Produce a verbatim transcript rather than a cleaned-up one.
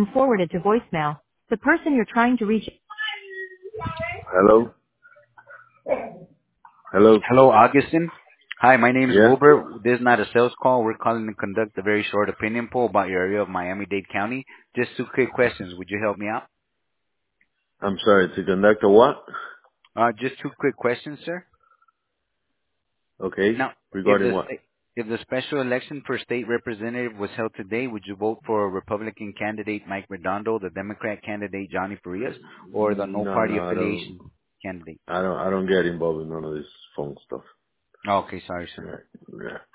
been forwarded to voicemail. The person you're trying to reach. Hello? Hello? Hello, Augustin. Hi, my name is Yeah? Wilbur. This is not a sales call. We're calling to conduct a very short opinion poll about your area of Miami-Dade County. Just two quick questions. Would you help me out? I'm sorry, to conduct a what? Uh, just two quick questions, sir. Okay. Now, if Regarding the what? sta- if the special election for state representative was held today, would you vote for Republican candidate Mike Redondo, the Democrat candidate Johnny Farias, or the no No, party no, I don't, affiliation candidate? I don't, I don't get involved in none of this phone stuff. Okay, sorry, sir. Yeah. Yeah.